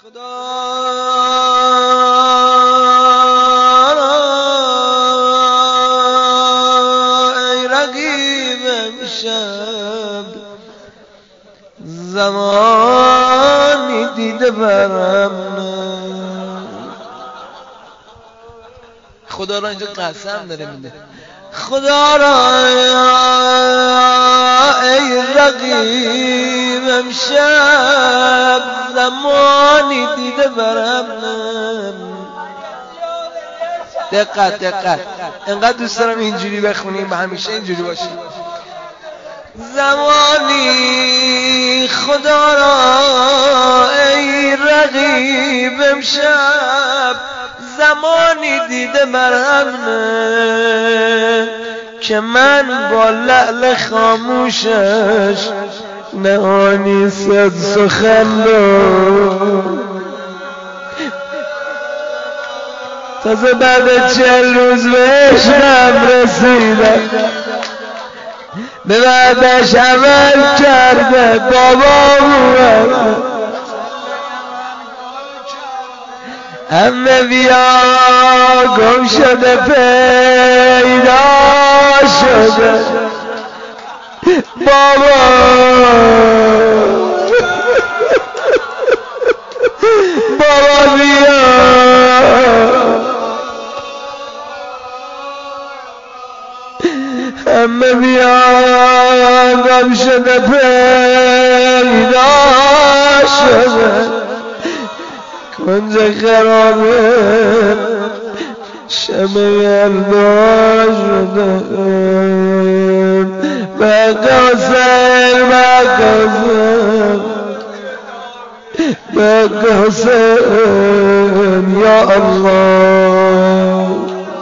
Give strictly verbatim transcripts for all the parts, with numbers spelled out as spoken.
خدا ای رقیب امشب زمانی دیده برم خدا را اینجا قسم داره میده خدا را ای رقیب امشب زمانی دیده برم دقت دقت انقدر دوست دارم اینجوری بخونیم و همیشه اینجوری باشیم زمانی خدا را ای رقیب امشب زمانی دیده برم که من با لعل خاموشش نهانی صد سخن تازه بعد چل روز به عشقم رسیدم به بعدش عمل کرده بابا اومد همه بیا گم شده پیدا شده بابا بابا بیا همه بیا گم شده پیدا شده کنج خرابه شمه الدا شده بقاسم بقاسم بقاسم یا الله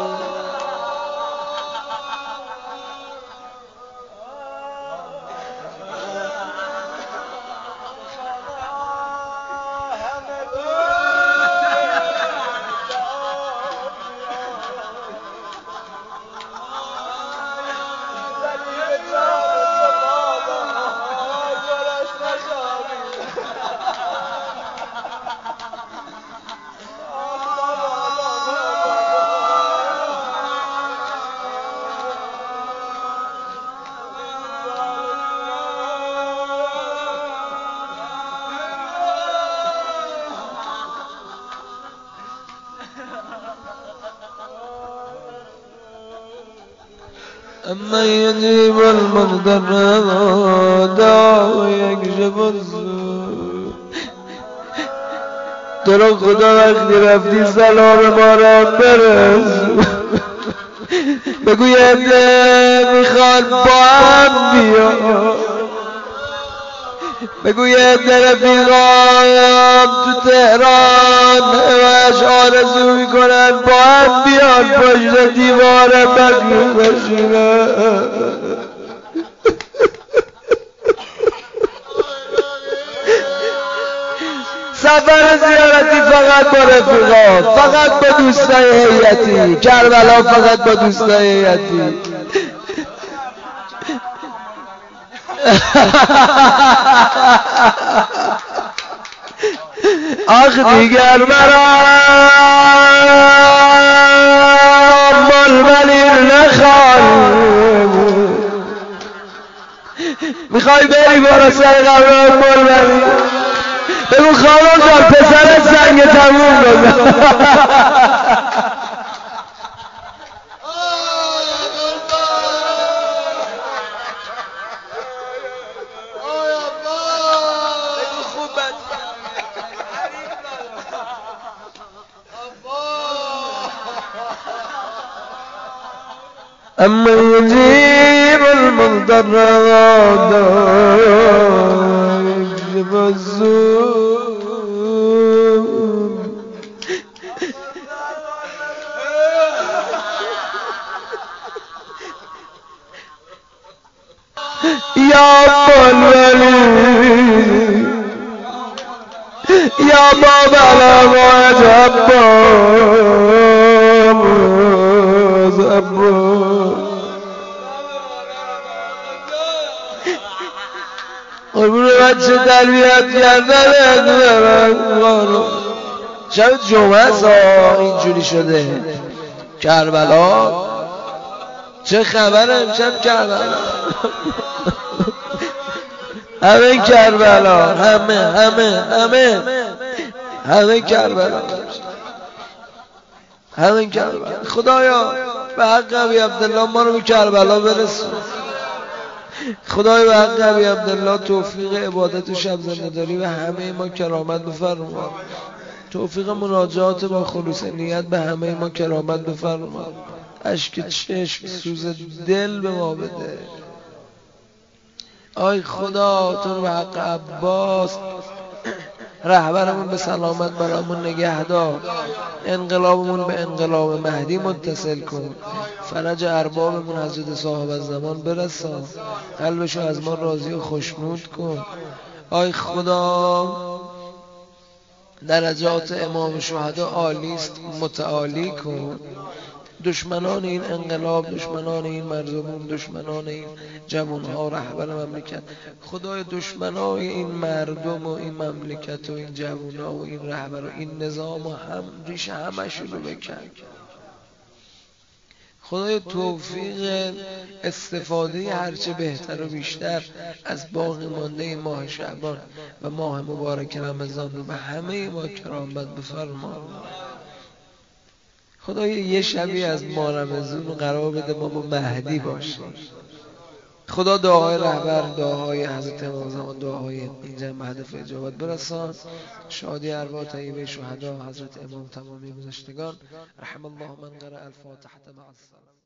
اما يجيب المقدر دعا ويكشف السوء تو رو خدا وقتی رفتی سلام ما را برس بگو یه عده میخواد با هم بیا بگو یه عده رفیقام تو تهران همش آرزو میکنن با هم بیان پشت دیوار مغلوب بشینن سفر زیارتی فقط با رفیقات فقط با دوستای هیئتی کربلا فقط با دوستای هیئتی آخ دیگر مرا بلبلیر نخواهی میخوای بری برا سر قبران بلبلیر بگو خانم جان پسرت سنگ تموم بزن اما يجيب المضطر ويكشف السوء يا بلبلي يا بابا لا قربون بچه تربیت کردن شب جمعه سا اینجوری شده. کربلا چه خبر امشب کربلا؟ همه کربلا، همه همه همه همه کربلا، همه کربلا. خدایا به حق ابی عبدالله ما رو به کربلا برسون. خدایا به حق ابی عبدالله توفیق عبادت و شب زنده‌داری و همه ما کرامت بفرما. توفیق مناجات با خلوص نیت به همه ما کرامت بفرما. اشک چشم سوز دل به ما بده. آی خدا تو رو به حق عباس رهبرمون به سلامت برامون نگه دار. انقلابمون به انقلاب مهدی متصل کن. فرج اربابمون حضرت صاحب الزمان برسان. قلبشو از ما راضی و خوشنود کن. آی خدا درجات امام شهدا عالی است، متعالی کن. دشمنان این انقلاب، دشمنان این مردمون، دشمنان این جوانها رهبر مملکت، خدای دشمنای این مردم و این مملکت و این جوانها و این رهبر و این نظام و هم ریش همشون رو بکن. خدای توفیق استفاده هرچه بهتر و بیشتر از باقی مانده این ماه شعبان و ماه مبارک رمضان رو به همه ما کرامت بفرما. خدای یه شبی از ماه رمضان رو قرار بده ما با مهدی باشیم. خدا دعاهای رهبر، دعاهای حضرت امام زمان، دعاهای این جمع هدف اجابت برسان. شادی ارواح طیبه شهدا حضرت امام تمامی گذشتگان. رحم الله من قرأ الفاتحة مع السلام.